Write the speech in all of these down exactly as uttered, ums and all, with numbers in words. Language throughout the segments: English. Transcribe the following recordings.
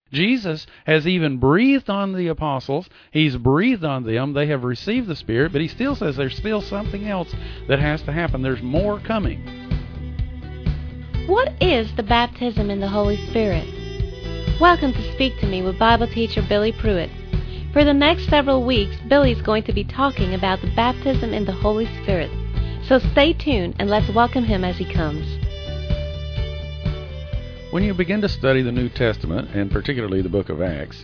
Jesus has even breathed on the apostles. He's breathed on them. They have received the Spirit, but he still says there's still something else that has to happen. There's more coming. What is the baptism in the Holy Spirit? Welcome to Speak to Me with Bible teacher Billy Pruitt. For the next several weeks, Billy's going to be talking about the baptism in the Holy Spirit. So stay tuned and let's welcome him as he comes. When you begin to study the New Testament, and particularly the book of Acts,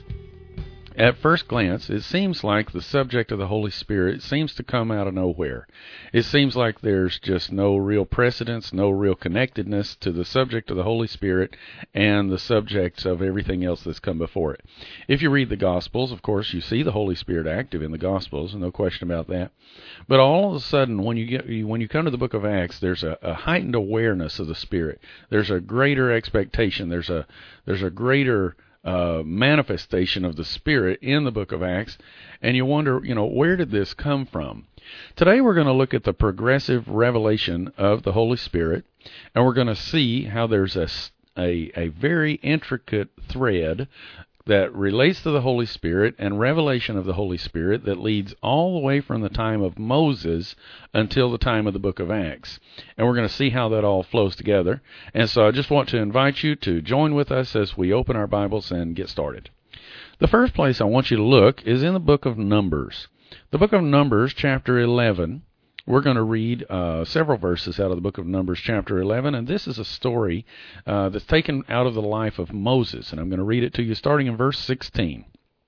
at first glance, it seems like the subject of the Holy Spirit seems to come out of nowhere. It seems like there's just no real precedence, no real connectedness to the subject of the Holy Spirit and the subjects of everything else that's come before it. If you read the Gospels, of course, you see the Holy Spirit active in the Gospels, no question about that. But all of a sudden, when you get when you come to the book of Acts, there's a, a heightened awareness of the Spirit. There's a greater expectation. There's a there's a greater Uh, manifestation of the Spirit in the book of Acts, and you wonder, you know, where did this come from? Today we're going to look at the progressive revelation of the Holy Spirit, and we're going to see how there's a, a, a very intricate thread that relates to the Holy Spirit and revelation of the Holy Spirit that leads all the way from the time of Moses until the time of the book of Acts. And we're going to see how that all flows together. And so I just want to invite you to join with us as we open our Bibles and get started. The first place I want you to look is in the book of Numbers. The book of Numbers, chapter eleven. We're going to read uh, several verses out of the book of Numbers, chapter eleven, and this is a story uh, that's taken out of the life of Moses, and I'm going to read it to you starting in verse sixteen.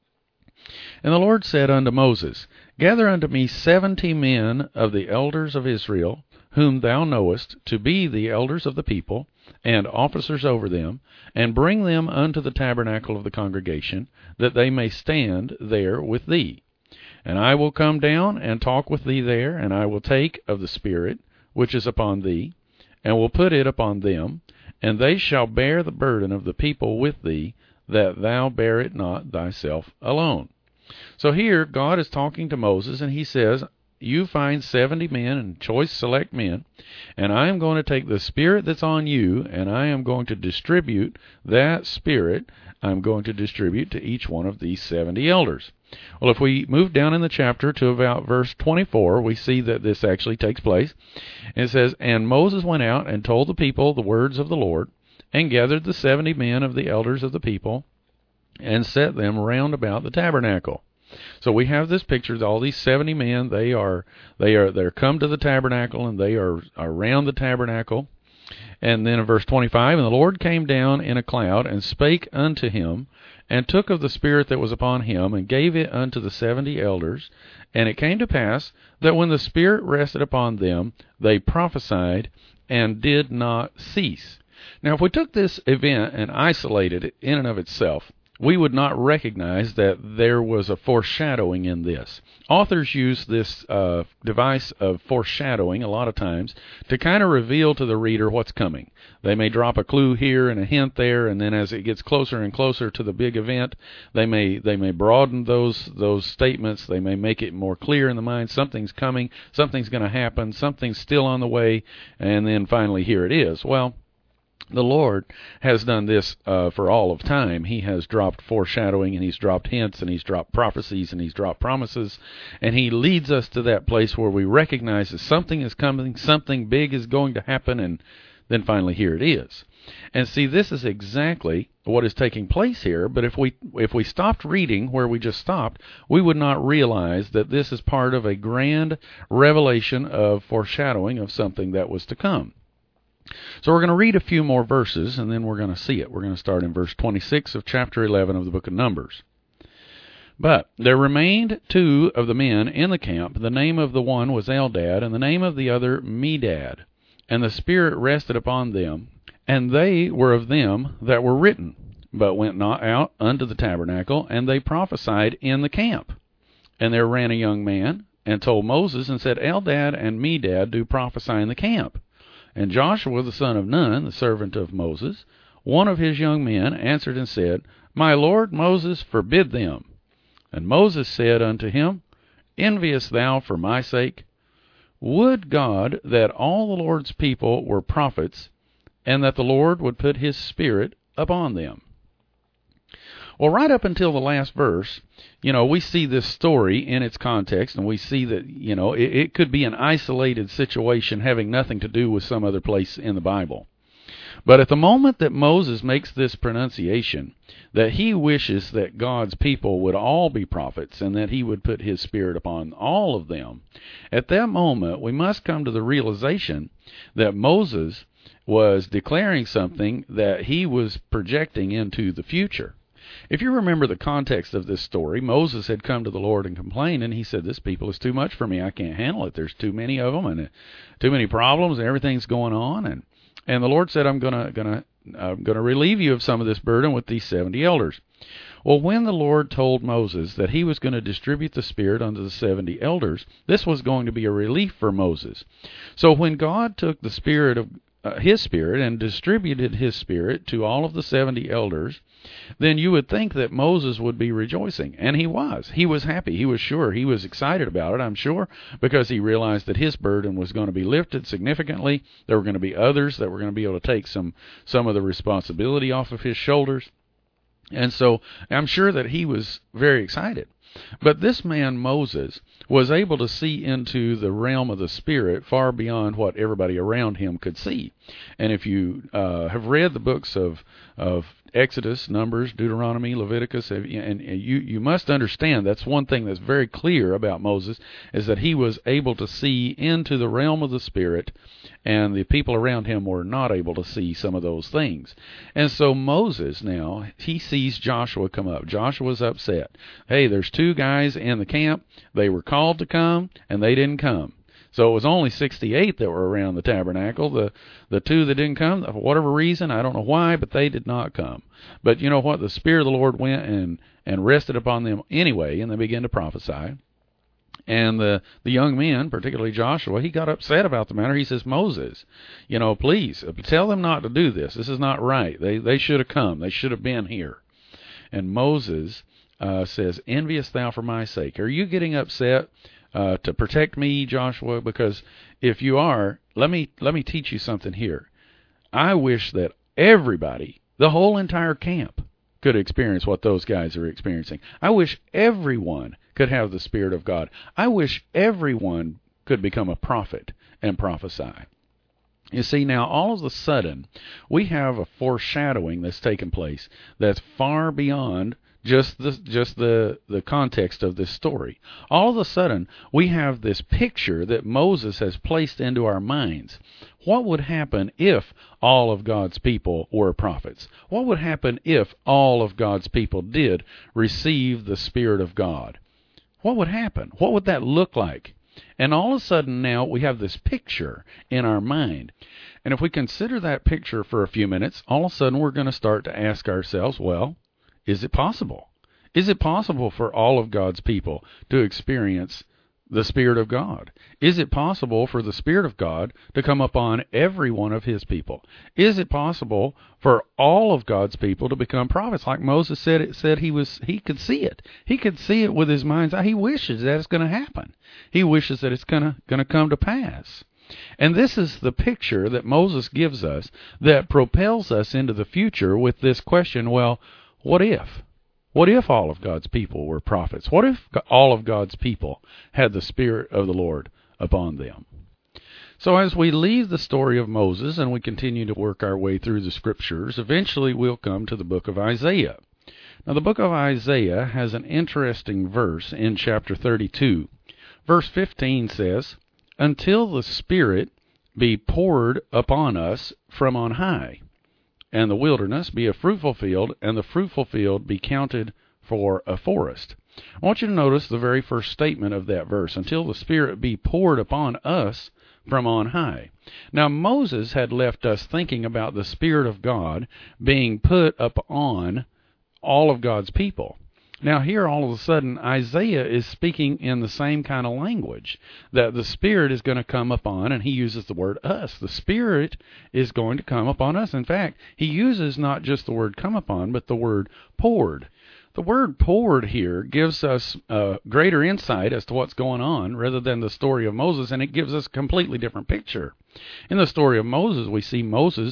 And the Lord said unto Moses, Gather unto me seventy men of the elders of Israel, whom thou knowest to be the elders of the people, and officers over them, and bring them unto the tabernacle of the congregation, that they may stand there with thee. And I will come down and talk with thee there, and I will take of the Spirit which is upon thee, and will put it upon them, and they shall bear the burden of the people with thee, that thou bear it not thyself alone. So here God is talking to Moses, and he says, you find seventy men, and choice select men, and I am going to take the Spirit that's on you, and I am going to distribute that Spirit. I'm going to distribute to each one of these seventy elders. Well, if we move down in the chapter to about verse twenty-four, we see that this actually takes place. It says, And Moses went out and told the people the words of the Lord, and gathered the seventy men of the elders of the people, and set them round about the tabernacle. So we have this picture of all these seventy men. They are they are they're come to the tabernacle, and they are around the tabernacle. And then in verse twenty-five, And the Lord came down in a cloud, and spake unto him, and took of the Spirit that was upon him, and gave it unto the seventy elders. And it came to pass, that when the Spirit rested upon them, they prophesied, and did not cease. Now, if we took this event and isolated it in and of itself, we would not recognize that there was a foreshadowing in this. Authors use this uh, device of foreshadowing a lot of times to kind of reveal to the reader what's coming. They may drop a clue here and a hint there, and then as it gets closer and closer to the big event, they may they may broaden those those statements. They may make it more clear in the mind. Something's coming, something's going to happen, something's still on the way, and then finally here it is. Well, the Lord has done this uh, for all of time. He has dropped foreshadowing, and he's dropped hints, and he's dropped prophecies, and he's dropped promises, and he leads us to that place where we recognize that something is coming, something big is going to happen, and then finally here it is. And see, this is exactly what is taking place here, but if we if we stopped reading where we just stopped, we would not realize that this is part of a grand revelation of foreshadowing of something that was to come. So we're going to read a few more verses, and then we're going to see it. We're going to start in verse twenty-six of chapter eleven of the book of Numbers. But there remained two of the men in the camp. The name of the one was Eldad, and the name of the other Medad. And the Spirit rested upon them, and they were of them that were written, but went not out unto the tabernacle, and they prophesied in the camp. And there ran a young man, and told Moses, and said, Eldad and Medad do prophesy in the camp. And Joshua the son of Nun, the servant of Moses, one of his young men, answered and said, My lord Moses, forbid them. And Moses said unto him, Enviest thou for my sake? Would God that all the Lord's people were prophets, and that the Lord would put his Spirit upon them. Well, right up until the last verse, you know, we see this story in its context, and we see that, you know, it, it could be an isolated situation having nothing to do with some other place in the Bible. But at the moment that Moses makes this pronunciation, that he wishes that God's people would all be prophets and that he would put his Spirit upon all of them, at that moment we must come to the realization that Moses was declaring something that he was projecting into the future. If you remember the context of this story, Moses had come to the Lord and complained, and he said, this people is too much for me. I can't handle it. There's too many of them, and too many problems, and everything's going on, and And the Lord said, I'm gonna gonna I'm gonna relieve you of some of this burden with these seventy elders. Well, when the Lord told Moses that he was going to distribute the Spirit unto the seventy elders, this was going to be a relief for Moses. So when God took the Spirit of uh, His Spirit and distributed His Spirit to all of the seventy elders, then you would think that Moses would be rejoicing. And he was. He was happy. He was sure. He was excited about it, I'm sure, because he realized that his burden was going to be lifted significantly. There were going to be others that were going to be able to take some, some of the responsibility off of his shoulders. And so I'm sure that he was very excited. But this man, Moses, was able to see into the realm of the Spirit far beyond what everybody around him could see. And if you uh, have read the books of of Exodus, Numbers, Deuteronomy, Leviticus, and you, you must understand that's one thing that's very clear about Moses, is that he was able to see into the realm of the Spirit, and the people around him were not able to see some of those things. And so Moses now, he sees Joshua come up. Joshua's upset. Hey, there's two guys in the camp. They were called to come, and they didn't come. So it was only sixty-eight that were around the tabernacle. The the two that didn't come, for whatever reason, I don't know why, but they did not come. But you know what? The Spirit of the Lord went and, and rested upon them anyway, and they began to prophesy. And the, the young men, particularly Joshua, he got upset about the matter. He says, Moses, you know, please, tell them not to do this. This is not right. They, they should have come. They should have been here. And Moses uh, says, enviest thou for my sake? Are you getting upset Uh, to protect me, Joshua? Because if you are, let me let me teach you something here. I wish that everybody, the whole entire camp, could experience what those guys are experiencing. I wish everyone could have the Spirit of God. I wish everyone could become a prophet and prophesy. You see, now, all of a sudden, we have a foreshadowing that's taken place that's far beyond just the just the the context of this story. All of a sudden, we have this picture that Moses has placed into our minds. What would happen if all of God's people were prophets? What would happen if all of God's people did receive the Spirit of God? What would happen? What would that look like? And all of a sudden now we have this picture in our mind. And if we consider that picture for a few minutes, all of a sudden we're going to start to ask ourselves, well, is it possible? Is it possible for all of God's people to experience the Spirit of God? Is it possible for the Spirit of God to come upon every one of His people? Is it possible for all of God's people to become prophets? Like Moses said, it said he was he could see it. He could see it with his mind's eye. He wishes that it's going to happen. He wishes that it's going to going to come to pass. And this is the picture that Moses gives us that propels us into the future with this question, well, what if? What if all of God's people were prophets? What if all of God's people had the Spirit of the Lord upon them? So as we leave the story of Moses and we continue to work our way through the Scriptures, eventually we'll come to the book of Isaiah. Now, the book of Isaiah has an interesting verse in chapter thirty-two. Verse fifteen says, until the Spirit be poured upon us from on high, and the wilderness be a fruitful field, and the fruitful field be counted for a forest. I want you to notice the very first statement of that verse, until the Spirit be poured upon us from on high. Now, Moses had left us thinking about the Spirit of God being put upon all of God's people. Now here, all of a sudden, Isaiah is speaking in the same kind of language, that the Spirit is going to come upon, and he uses the word us. The Spirit is going to come upon us. In fact, he uses not just the word come upon, but the word poured. The word poured here gives us uh, greater insight as to what's going on rather than the story of Moses, and it gives us a completely different picture. In the story of Moses, we see Moses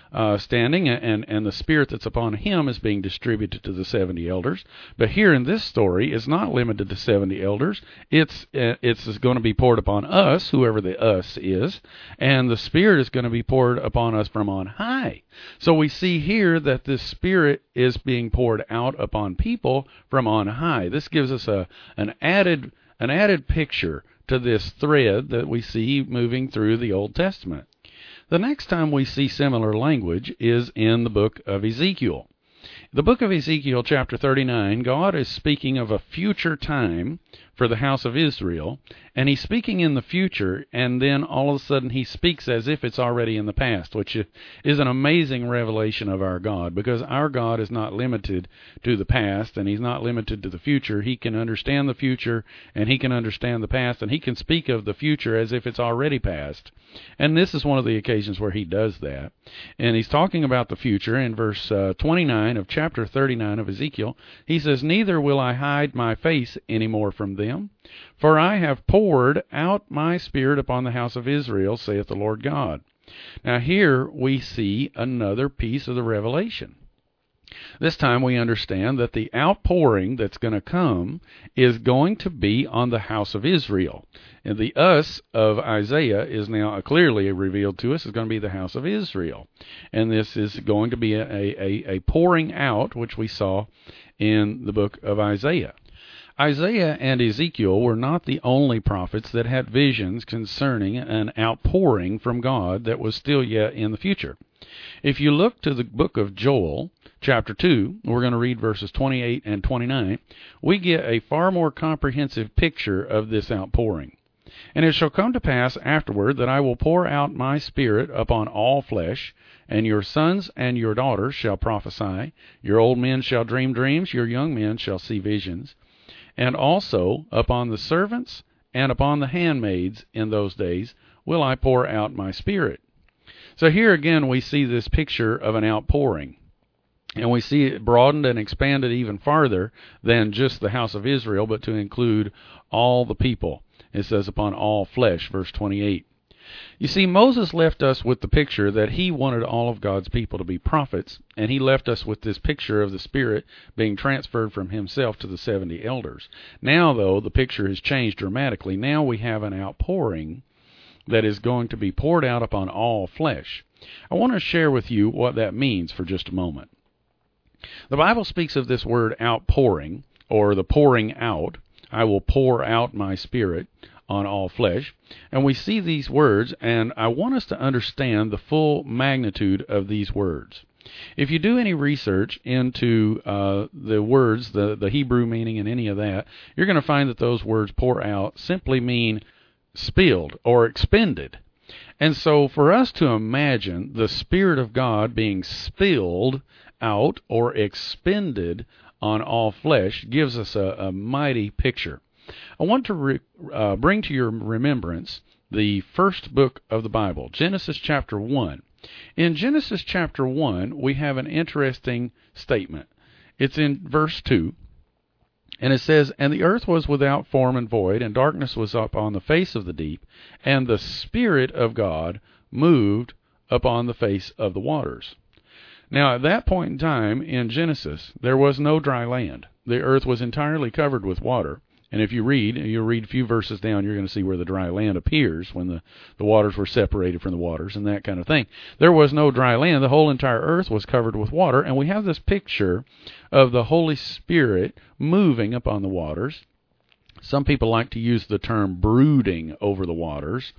uh, standing, and, and the Spirit that's upon him is being distributed to the seventy elders. But here in this story, it's not limited to seventy elders. It's uh, it's going to be poured upon us, whoever the us is, and the Spirit is going to be poured upon us from on high. So we see here that this Spirit is being poured out upon people from on high. This gives us a an added an added picture to this thread that we see moving through the Old Testament. The next time we see similar language is in the book of Ezekiel. The book of Ezekiel, chapter thirty-nine, God is speaking of a future time for the house of Israel, and he's speaking in the future, and then all of a sudden he speaks as if it's already in the past, which is an amazing revelation of our God, because our God is not limited to the past, and he's not limited to the future. He can understand the future, and he can understand the past, and he can speak of the future as if it's already past. And this is one of the occasions where he does that. And he's talking about the future in verse uh, twenty-nine of chapter thirty-nine of Ezekiel. He says, "Neither will I hide my face any more from them, for I have poured out my Spirit upon the house of Israel, saith the Lord God." Now here we see another piece of the revelation. This time we understand that the outpouring that's going to come is going to be on the house of Israel. And the us of Isaiah is now clearly revealed to us is going to be the house of Israel. And this is going to be a, a, a pouring out, which we saw in the book of Isaiah. Isaiah and Ezekiel were not the only prophets that had visions concerning an outpouring from God that was still yet in the future. If you look to the book of Joel, chapter two, we're going to read verses twenty-eight and twenty-nine, we get a far more comprehensive picture of this outpouring. "And it shall come to pass afterward that I will pour out my Spirit upon all flesh, and your sons and your daughters shall prophesy, your old men shall dream dreams, your young men shall see visions. And also upon the servants and upon the handmaids in those days will I pour out my Spirit." So here again we see this picture of an outpouring. And we see it broadened and expanded even farther than just the house of Israel, but to include all the people. It says upon all flesh, verse twenty-eight. You see, Moses left us with the picture that he wanted all of God's people to be prophets, and he left us with this picture of the Spirit being transferred from himself to the seventy elders. Now, though, the picture has changed dramatically. Now we have an outpouring that is going to be poured out upon all flesh. I want to share with you what that means for just a moment. The Bible speaks of this word outpouring, or the pouring out. I will pour out my Spirit on all flesh. And we see these words, and I want us to understand the full magnitude of these words. If you do any research into uh, the words, the, the Hebrew meaning and any of that, you're going to find that those words pour out simply mean spilled or expended. And so for us to imagine the Spirit of God being spilled out or expended on all flesh gives us a, a mighty picture. I want to re, uh, bring to your remembrance the first book of the Bible, Genesis chapter one. In Genesis chapter one, we have an interesting statement. It's in verse two, and it says, "And the earth was without form and void, and darkness was up on the face of the deep, and the Spirit of God moved upon the face of the waters." Now, at that point in time in Genesis, there was no dry land. The earth was entirely covered with water. And if you read, you'll read a few verses down, you're going to see where the dry land appears when the, the waters were separated from the waters and that kind of thing. There was no dry land. The whole entire earth was covered with water. And we have this picture of the Holy Spirit moving upon the waters. Some people like to use the term brooding over the waters.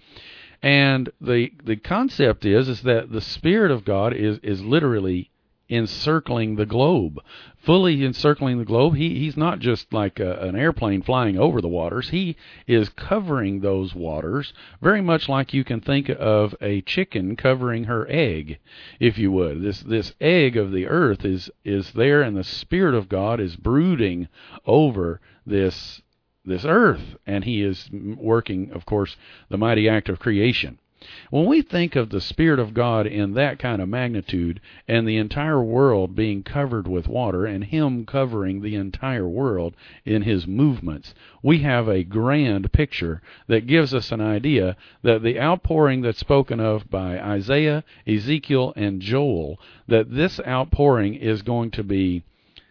And the the concept is is that the Spirit of God is, is literally encircling the globe, fully encircling the globe. He He's not just like a, an airplane flying over the waters. He is covering those waters, very much like you can think of a chicken covering her egg, if you would. This this egg of the earth is, is there, and the Spirit of God is brooding over this this earth, and he is working, of course, the mighty act of creation. When we think of the Spirit of God in that kind of magnitude and the entire world being covered with water and Him covering the entire world in His movements, we have a grand picture that gives us an idea that the outpouring that's spoken of by Isaiah, Ezekiel, and Joel, that this outpouring is going to be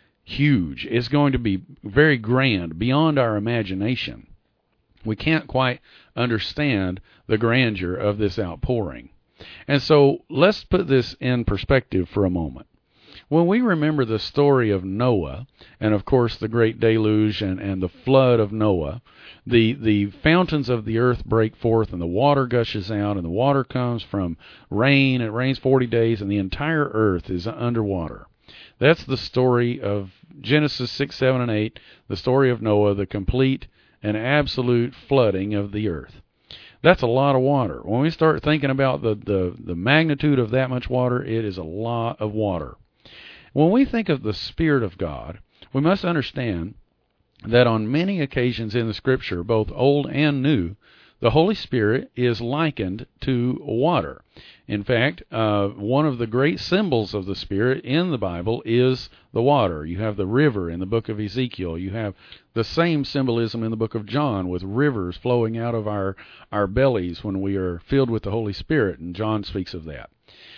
huge. It's going to be very grand, beyond our imagination. We can't quite understand the grandeur of this outpouring. And so let's put this in perspective for a moment. When we remember the story of Noah, and of course the great deluge and, and the flood of Noah, the, the fountains of the earth break forth and the water gushes out, and the water comes from rain. It rains forty days and the entire earth is underwater. That's the story of Genesis six, seven, and eight, the story of Noah, the complete and absolute flooding of the earth. That's a lot of water. When we start thinking about the, the, the magnitude of that much water, it is a lot of water. When we think of the Spirit of God, we must understand that on many occasions in the Scripture, both Old and New, the Holy Spirit is likened to water. In fact, uh, one of the great symbols of the Spirit in the Bible is the water. You have the river in the book of Ezekiel. You have the same symbolism in the book of John with rivers flowing out of our, our bellies when we are filled with the Holy Spirit, and John speaks of that.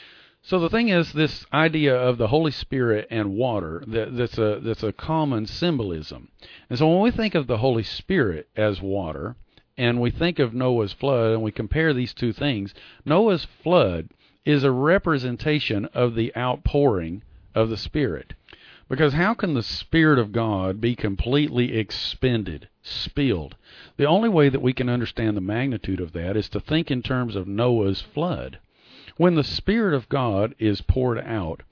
So the thing is, this idea of the Holy Spirit and water, that, that's a that's a common symbolism. And so when we think of the Holy Spirit as water, and we think of Noah's flood, and we compare these two things, Noah's flood is a representation of the outpouring of the Spirit. Because how can the Spirit of God be completely expended, spilled? The only way that we can understand the magnitude of that is to think in terms of Noah's flood. When the Spirit of God is poured out,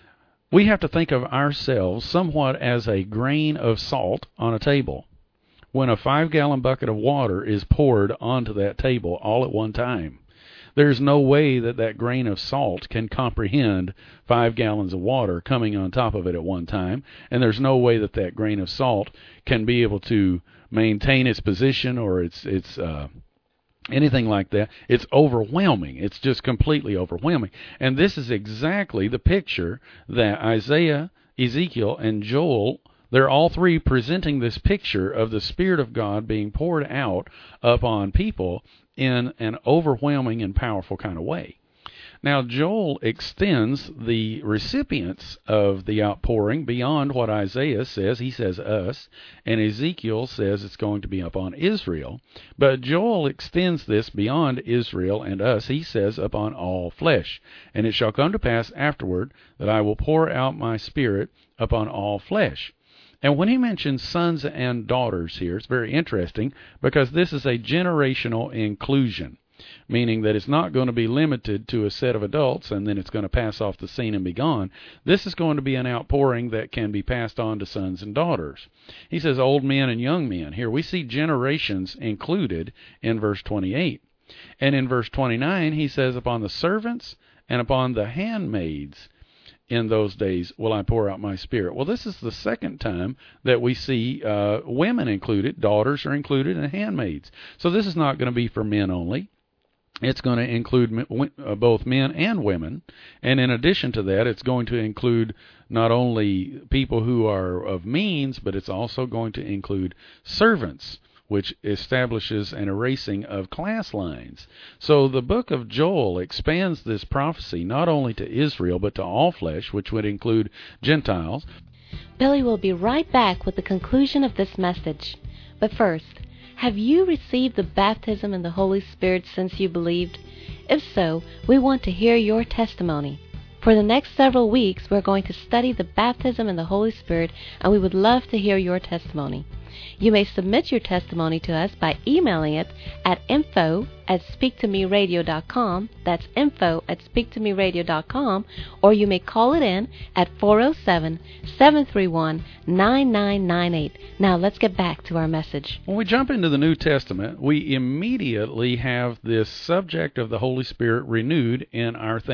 we have to think of ourselves somewhat as a grain of salt on a table. When a five-gallon bucket of water is poured onto that table all at one time, there's no way that that grain of salt can comprehend five gallons of water coming on top of it at one time, and there's no way that that grain of salt can be able to maintain its position or its its uh, anything like that. It's overwhelming. It's just completely overwhelming. And this is exactly the picture that Isaiah, Ezekiel, and Joel, they're all three presenting this picture of the Spirit of God being poured out upon people in an overwhelming and powerful kind of way. Now, Joel extends the recipients of the outpouring beyond what Isaiah says. He says us, and Ezekiel says it's going to be upon Israel. But Joel extends this beyond Israel and us. He says upon all flesh. And it shall come to pass afterward that I will pour out my Spirit upon all flesh. And when he mentions sons and daughters here, it's very interesting because this is a generational inclusion, meaning that it's not going to be limited to a set of adults and then it's going to pass off the scene and be gone. This is going to be an outpouring that can be passed on to sons and daughters. He says old men and young men. Here we see generations included in verse twenty-eight. And in verse twenty-nine, he says, upon the servants and upon the handmaids in those days will I pour out my Spirit. Well, this is the second time that we see uh, women included, daughters are included, and handmaids. So this is not going to be for men only. It's going to include uh, both men and women. And in addition to that, it's going to include not only people who are of means, but it's also going to include servants, which establishes an erasing of class lines. So the book of Joel expands this prophecy not only to Israel, but to all flesh, which would include Gentiles. Billy will be right back with the conclusion of this message. But first, have you received the baptism in the Holy Spirit since you believed? If so, we want to hear your testimony. For the next several weeks, we're going to study the baptism in the Holy Spirit, and we would love to hear your testimony. You may submit your testimony to us by emailing it at info at speak to me radio dot com. That's info at speak to me radio dot com. Or you may call it in at four oh seven, seven three one, nine nine nine eight. Now let's get back to our message. When we jump into the New Testament, we immediately have this subject of the Holy Spirit renewed in our thinking.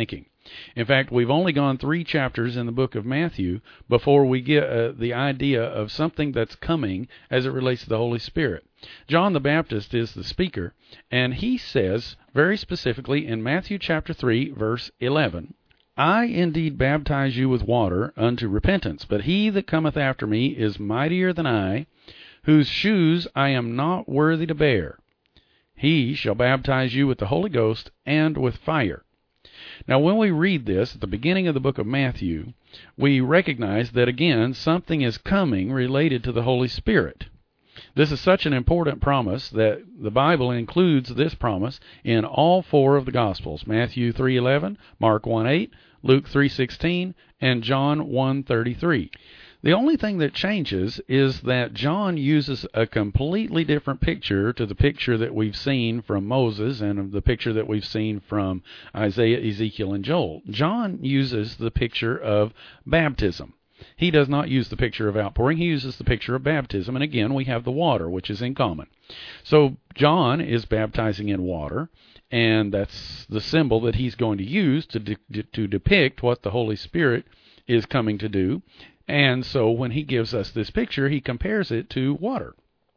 In fact, we've only gone three chapters in the book of Matthew before we get uh, the idea of something that's coming as it relates to the Holy Spirit. John the Baptist is the speaker, and he says very specifically in Matthew chapter three, verse eleven, I indeed baptize you with water unto repentance, but he that cometh after me is mightier than I, whose shoes I am not worthy to bear. He shall baptize you with the Holy Ghost and with fire. Now, when we read this at the beginning of the book of Matthew, we recognize that, again, something is coming related to the Holy Spirit. This is such an important promise that the Bible includes this promise in all four of the Gospels, Matthew three eleven, Mark one eight, Luke three sixteen, and John one thirty-three. The only thing that changes is that John uses a completely different picture to the picture that we've seen from Moses and the picture that we've seen from Isaiah, Ezekiel, and Joel. John uses the picture of baptism. He does not use the picture of outpouring. He uses the picture of baptism. And again, we have the water, which is in common. So John is baptizing in water, and that's the symbol that he's going to use to de- to depict what the Holy Spirit is coming to do. And so when he gives us this picture, he compares it to water.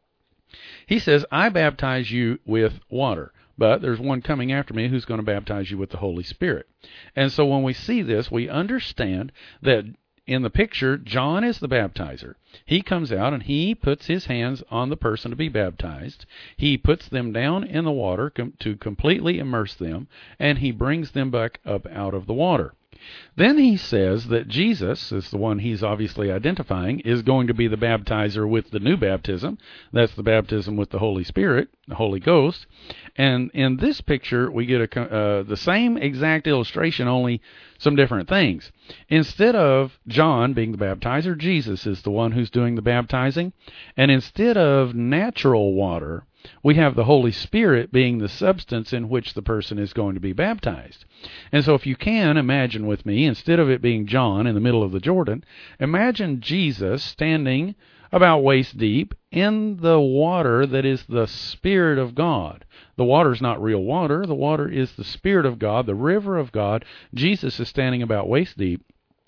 He says, I baptize you with water, but there's one coming after me who's going to baptize you with the Holy Spirit. And so when we see this, we understand that in the picture, John is the baptizer. He comes out and he puts his hands on the person to be baptized. He puts them down in the water com- to completely immerse them, and he brings them back up out of the water. Then he says that Jesus, is the one he's obviously identifying, is going to be the baptizer with the new baptism. That's the baptism with the Holy Spirit, the Holy Ghost. And in this picture, we get a, uh, the same exact illustration, only some different things. Instead of John being the baptizer, Jesus is the one who's doing the baptizing. And instead of natural water, we have the Holy Spirit being the substance in which the person is going to be baptized. And so if you can, imagine with me, instead of it being John in the middle of the Jordan, imagine Jesus standing about waist deep in the water that is the Spirit of God. The water is not real water. The water is the Spirit of God, the river of God. Jesus is standing about waist deep.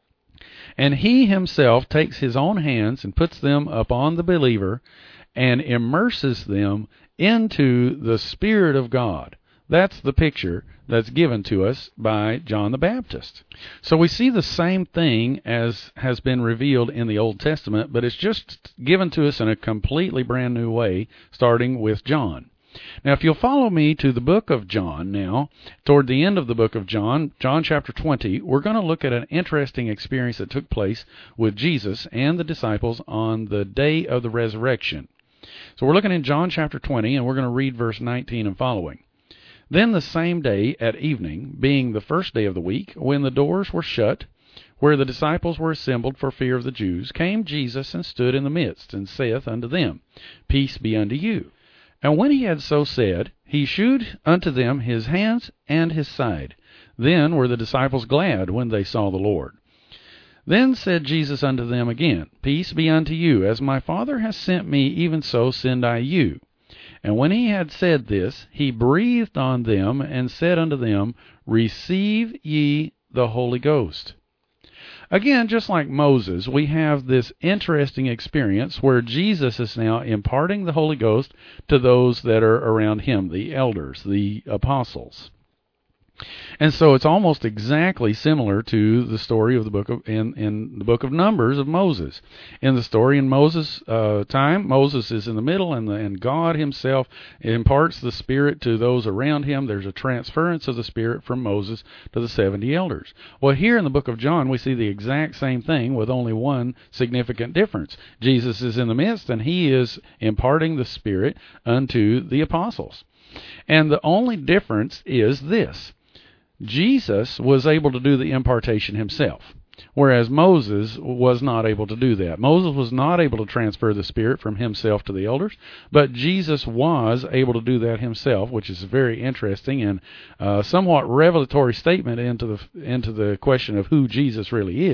And he himself takes his own hands and puts them upon the believer and immerses them into the Spirit of God. That's the picture that's given to us by John the Baptist. So we see the same thing as has been revealed in the Old Testament, but it's just given to us in a completely brand new way, starting with John. Now, if you'll follow me to the book of John now, toward the end of the book of John, John chapter twenty, we're going to look at an interesting experience that took place with Jesus and the disciples on the day of the resurrection. So we're looking in John chapter twenty, and we're going to read verse nineteen and following. Then the same day at evening, being the first day of the week, when the doors were shut, where the disciples were assembled for fear of the Jews, came Jesus and stood in the midst, and saith unto them, Peace be unto you. And when he had so said, he shewed unto them his hands and his side. Then were the disciples glad when they saw the Lord. Then said Jesus unto them again, Peace be unto you. As my Father hath sent me, even so send I you. And when he had said this, he breathed on them, and said unto them, Receive ye the Holy Ghost. Again, just like Moses, we have this interesting experience where Jesus is now imparting the Holy Ghost to those that are around him, the elders, the apostles. And so it's almost exactly similar to the story of the book of in, in the book of Numbers of Moses. In the story in Moses' uh, time, Moses is in the middle, and the, and God himself imparts the Spirit to those around him. There's a transference of the Spirit from Moses to the seventy elders. Well, here in the book of John, we see the exact same thing with only one significant difference. Jesus is in the midst, and he is imparting the Spirit unto the apostles. And the only difference is this. Jesus was able to do the impartation himself, whereas Moses was not able to do that. Moses was not able to transfer the Spirit from himself to the elders, but Jesus was able to do that himself, which is a very interesting and uh, somewhat revelatory statement into the into the question of who Jesus really is.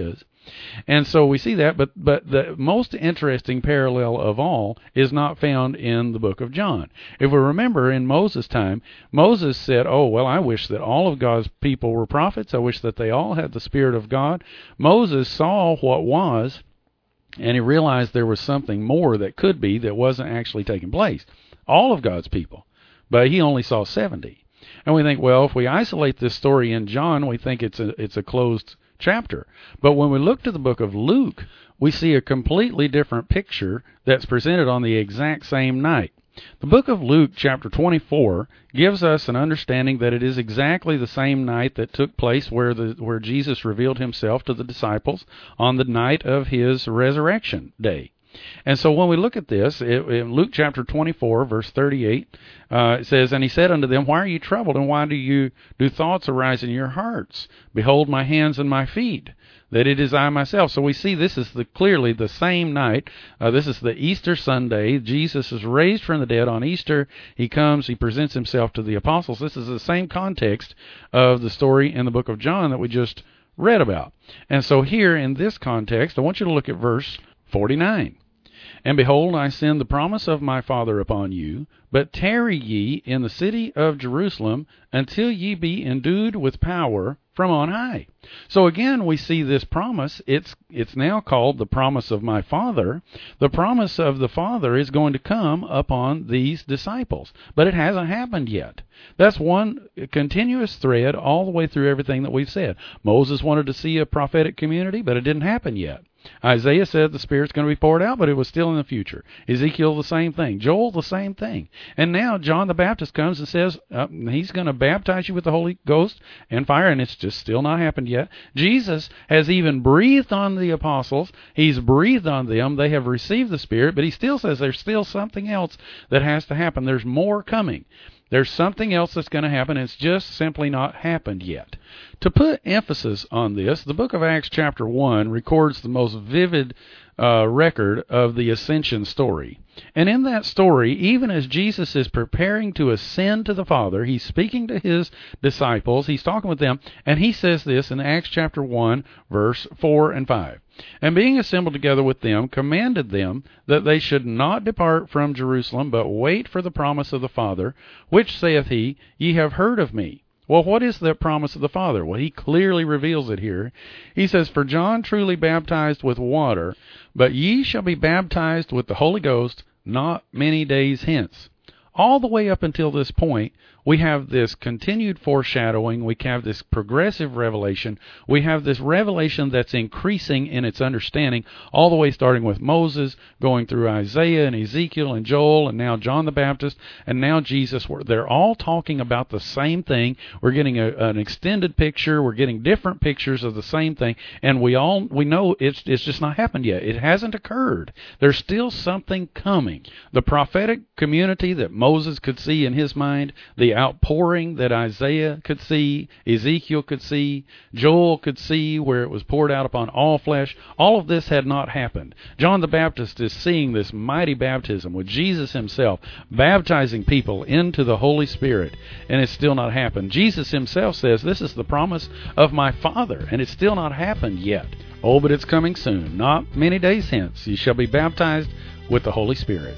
And so we see that, but, but the most interesting parallel of all is not found in the book of John. If we remember, in Moses' time, Moses said, oh, well, I wish that all of God's people were prophets. I wish that they all had the Spirit of God. Moses saw what was, and he realized there was something more that could be that wasn't actually taking place. All of God's people. But he only saw seventy. And we think, well, if we isolate this story in John, we think it's a it's a closed chapter. But when we look to the book of Luke, we see a completely different picture that's presented on the exact same night. The book of Luke, chapter twenty-four, gives us an understanding that it is exactly the same night that took place where the where Jesus revealed himself to the disciples on the night of his resurrection day. And so when we look at this, it, in Luke chapter twenty-four, verse thirty-eight, uh, it says, And he said unto them, Why are you troubled, and why do you do thoughts arise in your hearts? Behold my hands and my feet, that it is I myself. So we see this is the clearly the same night. Uh, this is the Easter Sunday. Jesus is raised from the dead on Easter. He comes, he presents himself to the apostles. This is the same context of the story in the book of John that we just read about. And so here in this context, I want you to look at verse forty-nine. And behold, I send the promise of my Father upon you, but tarry ye in the city of Jerusalem until ye be endued with power from on high. So again, we see this promise. It's it's now called the promise of my Father. The promise of the Father is going to come upon these disciples, but it hasn't happened yet. That's one continuous thread all the way through everything that we've said. Moses wanted to see a prophetic community, but it didn't happen yet. Isaiah said the Spirit's going to be poured out, but it was still in the future. Ezekiel, the same thing. Joel, the same thing. And now John the Baptist comes and says uh, he's going to baptize you with the Holy Ghost and fire, and it's just still not happened yet. Jesus has even breathed on the apostles. He's breathed on them. They have received the Spirit, but he still says there's still something else that has to happen. There's more coming. There's something else that's going to happen. It's just simply not happened yet. To put emphasis on this, the book of Acts chapter one records the most vivid uh, record of the ascension story. And in that story, even as Jesus is preparing to ascend to the Father, he's speaking to his disciples, he's talking with them, and he says this in Acts chapter one, verse four and five. And being assembled together with them, commanded them that they should not depart from Jerusalem, but wait for the promise of the Father, which saith he, Ye have heard of me. Well, what is the promise of the Father? Well, he clearly reveals it here. He says, For John truly baptized with water, but ye shall be baptized with the Holy Ghost not many days hence. All the way up until this point, we have this continued foreshadowing. We have this progressive revelation. We have this revelation that's increasing in its understanding, all the way starting with Moses, going through Isaiah and Ezekiel and Joel, and now John the Baptist, and now Jesus. They're all talking about the same thing. We're getting a, an extended picture. We're getting different pictures of the same thing, and we all we know it's it's just not happened yet. It hasn't occurred. There's still something coming. The prophetic community that Moses could see in his mind, the outpouring that Isaiah could see, Ezekiel could see, Joel could see, where it was poured out upon all flesh. All of this had not happened. John the Baptist is seeing this mighty baptism with Jesus himself baptizing people into the Holy Spirit, and it's still not happened. Jesus himself says, this is the promise of my Father, and it's still not happened yet. Oh, but it's coming soon. Not many days hence, ye shall be baptized with the Holy Spirit.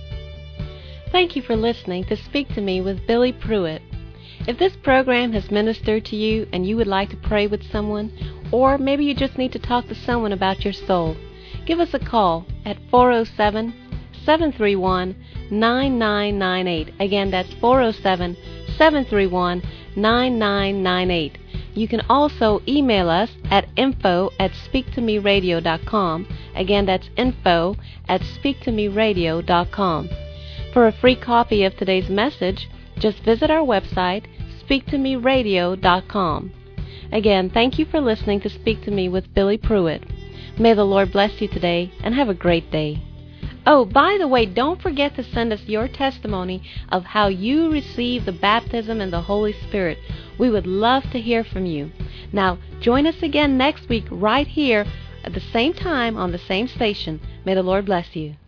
Thank you for listening to Speak to Me with Billy Pruitt. If this program has ministered to you and you would like to pray with someone, or maybe you just need to talk to someone about your soul, give us a call at four oh seven, seven three one, nine nine nine eight. Again, that's four oh seven, seven three one, nine nine nine eight. You can also email us at info at speak to me radio dot com. Again, that's info at speak to me radio dot com. For a free copy of today's message, just visit our website, speak to me radio dot com. Again, thank you for listening to Speak to Me with Billy Pruitt. May the Lord bless you today, and have a great day. Oh, by the way, don't forget to send us your testimony of how you received the baptism in the Holy Spirit. We would love to hear from you. Now, join us again next week right here at the same time on the same station. May the Lord bless you.